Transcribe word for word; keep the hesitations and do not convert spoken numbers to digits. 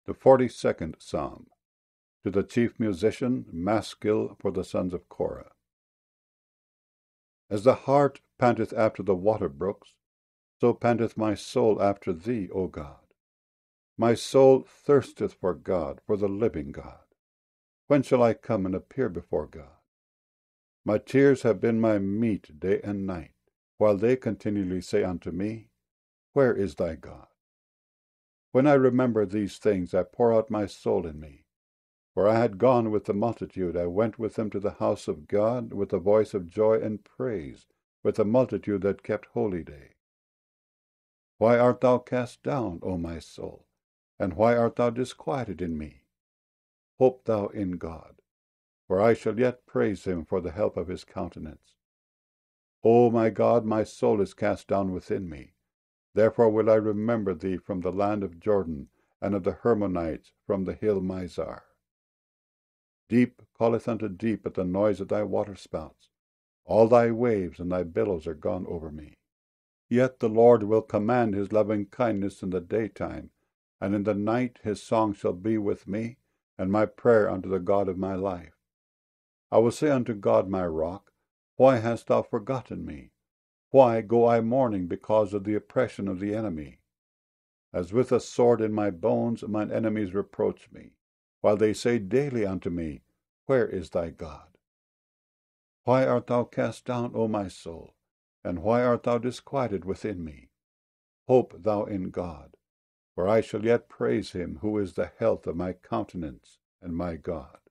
The forty-second Psalm. To the chief musician, maskil for the sons of Korah. As the hart panteth after the water brooks, so panteth my soul after thee, O God. My soul thirsteth for God, for the living God. When shall I come and appear before God? My tears have been my meat day and night, while they continually say unto me, Where is thy God? When I remember these things, I pour out my soul in me. For I had gone with the multitude, I went with them to the house of God, with a voice of joy and praise, with a multitude that kept holy day. Why art thou cast down, O my soul? And why art thou disquieted in me? Hope thou in God, for I shall yet praise him for the help of his countenance. O my God, my soul is cast down within me. Therefore will I remember thee from the land of Jordan, and of the Hermonites from the hill Mizar. Deep calleth unto deep at the noise of thy waterspouts. All thy waves and thy billows are gone over me. Yet the Lord will command his loving kindness in the daytime, and in the night his song shall be with me, and my prayer unto the God of my life. I will say unto God my rock, Why hast thou forgotten me? Why go I mourning because of the oppression of the enemy? As with a sword in my bones mine enemies reproach me, while they say daily unto me, Where is thy God? Why art thou cast down, O my soul? And why art thou disquieted within me? Hope thou in God, for I shall yet praise him, who is the health of my countenance and my God.